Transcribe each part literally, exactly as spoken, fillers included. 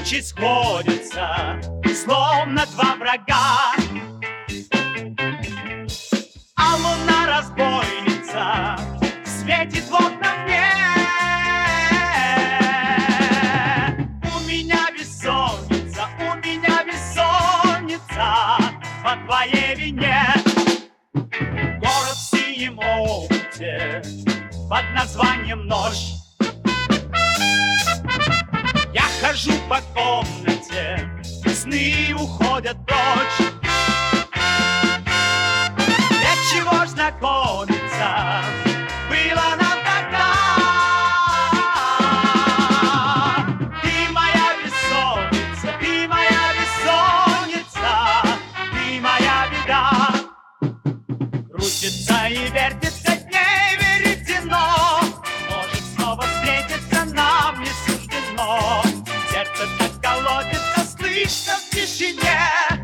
тучи сходятся, словно два врага. А луна разбойница светит в окна мне. У меня бессонница, у меня бессонница по твоей вине. Город в синем омуте под названием ночь. Я хожу по комнате, сны уходят прочь. Для чего ж знакомиться было нам тогда? Ты моя бессонница, ты моя бессонница, ты моя беда. Крутится и вертится дней веретено, может снова встретиться нам не суждено. Сердце так колотится, слышно в тишине.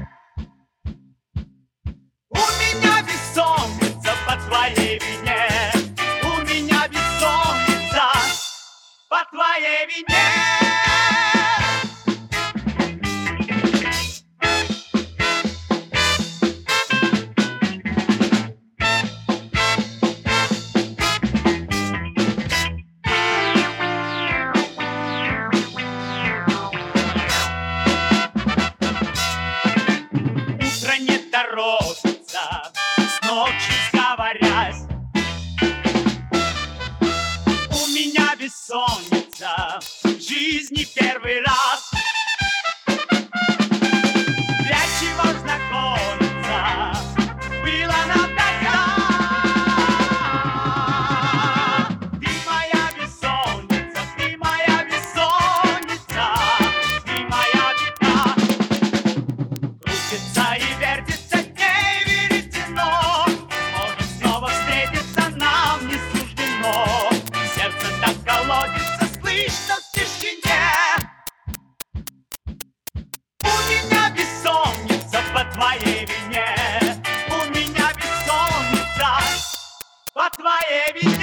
У меня бессонница по твоей вине. У меня бессонница по твоей вине. Торопится, с ночи сговорясь. У меня бессонница в жизни первый раз. Для чего знакомиться было нам тогда? Ты моя бессонница, ты моя бессонница, ты моя беда. Крутится и вертится по твоей вине. У меня бессонница по твоей вине.